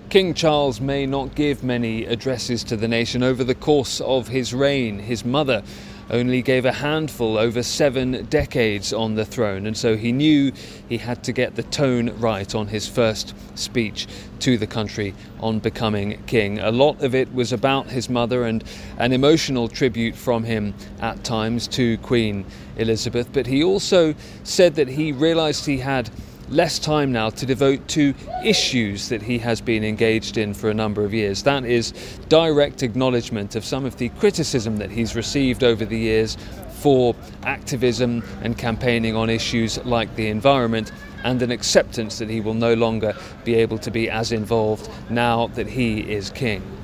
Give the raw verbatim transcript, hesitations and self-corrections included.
King Charles may not give many addresses to the nation over the course of his reign. His mother only gave a handful over seven decades on the throne, and so he knew he had to get the tone right on his first speech to the country on becoming king. A lot of it was about his mother and an emotional tribute from him at times to Queen Elizabeth, but he also said that he realised he had less time now to devote to issues that he has been engaged in for a number of years. That is direct acknowledgement of some of the criticism that he's received over the years for activism and campaigning on issues like the environment, and an acceptance that he will no longer be able to be as involved now that he is king.